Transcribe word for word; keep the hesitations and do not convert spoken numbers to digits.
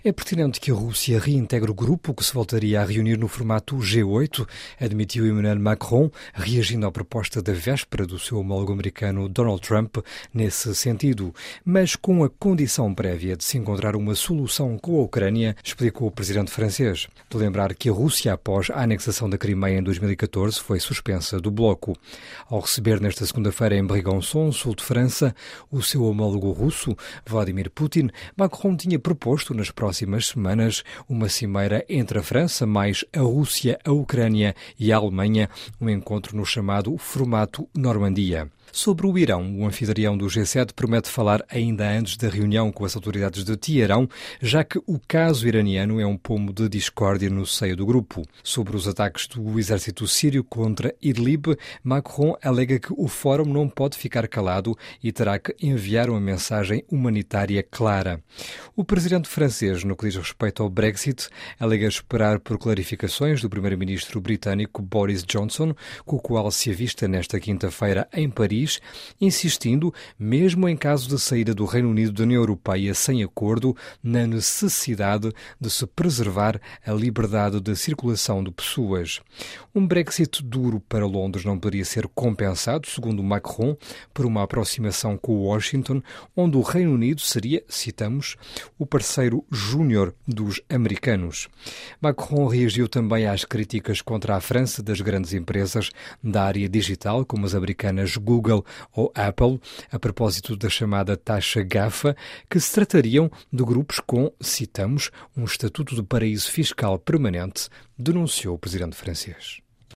É pertinente que a Rússia reintegre o grupo, que se voltaria a reunir no formato G oito, admitiu Emmanuel Macron, reagindo à proposta da véspera do seu homólogo americano Donald Trump nesse sentido, mas com a condição prévia de se encontrar uma solução com a Ucrânia, explicou o presidente francês. De lembrar que a Rússia, após a anexação da Crimeia em dois mil e catorze, foi suspensa do bloco. Ao receber nesta segunda-feira em Brégançon, sul de França, o seu homólogo russo, Vladimir Putin, Macron tinha proposto nas próximas semanas uma cimeira entre a França, mais a Rússia, a Ucrânia e a Alemanha, um encontro no chamado formato Normandia. Sobre o Irão, o anfitrião do G sete promete falar ainda antes da reunião com as autoridades de Teherão, já que o caso iraniano é um pomo de discórdia no seio do grupo. Sobre os ataques do exército sírio contra Idlib, Macron alega que o fórum não pode ficar calado e terá que enviar uma mensagem humanitária clara. O presidente francês, no que diz respeito ao Brexit, alega esperar por clarificações do primeiro-ministro britânico Boris Johnson, com o qual se avista nesta quinta-feira em Paris, insistindo, mesmo em caso de saída do Reino Unido da União Europeia sem acordo, na necessidade de se preservar a liberdade de circulação de pessoas. Um Brexit duro para Londres não poderia ser compensado, segundo Macron, por uma aproximação com Washington, onde o Reino Unido seria, citamos, o parceiro júnior dos americanos. Macron reagiu também às críticas contra a França das grandes empresas da área digital, como as americanas Google ou Apple, a propósito da chamada taxa GAFA, que se tratariam de grupos com, citamos, um estatuto de paraíso fiscal permanente, denunciou o presidente francês.